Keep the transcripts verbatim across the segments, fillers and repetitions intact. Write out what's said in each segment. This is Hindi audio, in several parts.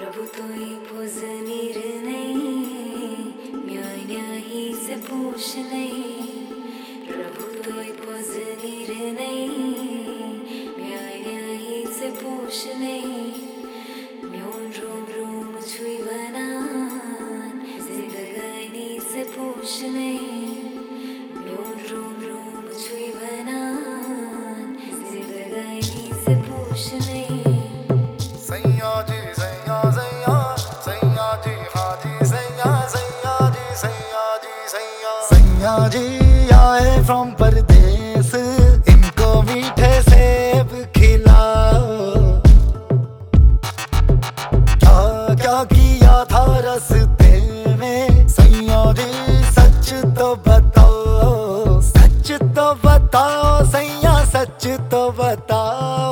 Rabutoy pozanir nahi, myanya hi se pooch nahi. Rabutoy pozanir nahi, myanya hi se pooch nahi. Myon rom rom chui banan, zindagani se pooch nahi. Myon rom rom chui banan, zindagani se pooch nahi. सैया जी सैया सैया सैया जी हाजी सैया सैया जी सैया जी सैया सैया जी आए फ्रॉम परदेस, इनको मीठे सेब खिलाओ। क्या क्या किया था रास्ते में सैया जी, सच तो बताओ, सच तो बताओ सैया, सच तो बताओ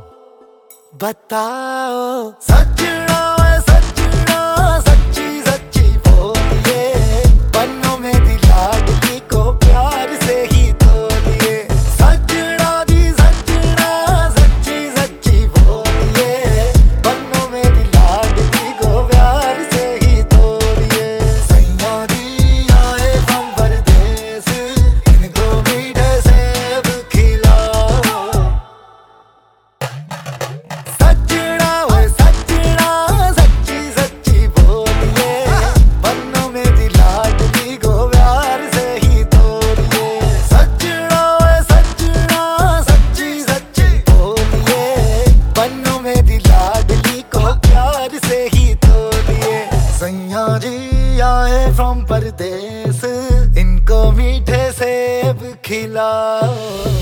बताओ। सजना सजना सच्ची सच्ची बोलिए, पन्नों में दिलाडली को प्यार से ही तोलिए। सजना जी सजना सच्ची सच्ची बोलिए, पन्नों में दिलाडली को प्यार से ही तोलिए। सैया जी आए हम परदेस, इनको मीठे सेब खिलाओ। सजना वो सजना सच्ची सच्ची बोलिए, पन्नों में दिलाडली को प्यार से ही तोलिए। सजना वो सजना सच्ची सच्ची बोलिए, पन्नों में दिलाडली को प्यार से ही तोलिए। सैया जी आए फ्रॉम परदेस, इनको मीठे सेब खिलाओ।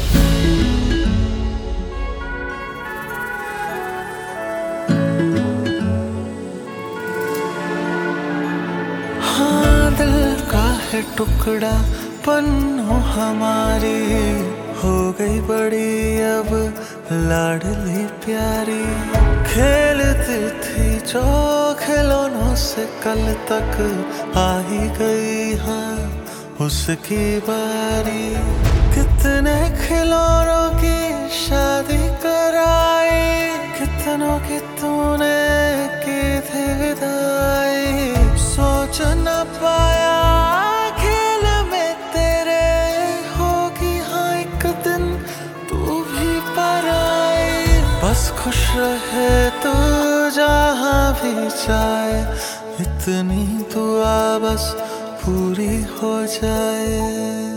हाँ, दिल का है टुकड़ा पन्नों हमारी, हो गई बड़ी अब लाडली प्यारी। खेलती थी जो खिलौनों से कल तक, आ ही गई हाँ उसकी बारी। कितने खिलौनों की शादी कराई, कितनों की तूने की थी विदाई। सोच न पाया खेल में तेरे, होगी हाँ एक दिन तू भी पराई। बस खुश रहे तू जहाँ भी जाए, इतनी दुआ बस पूरी हो जाए।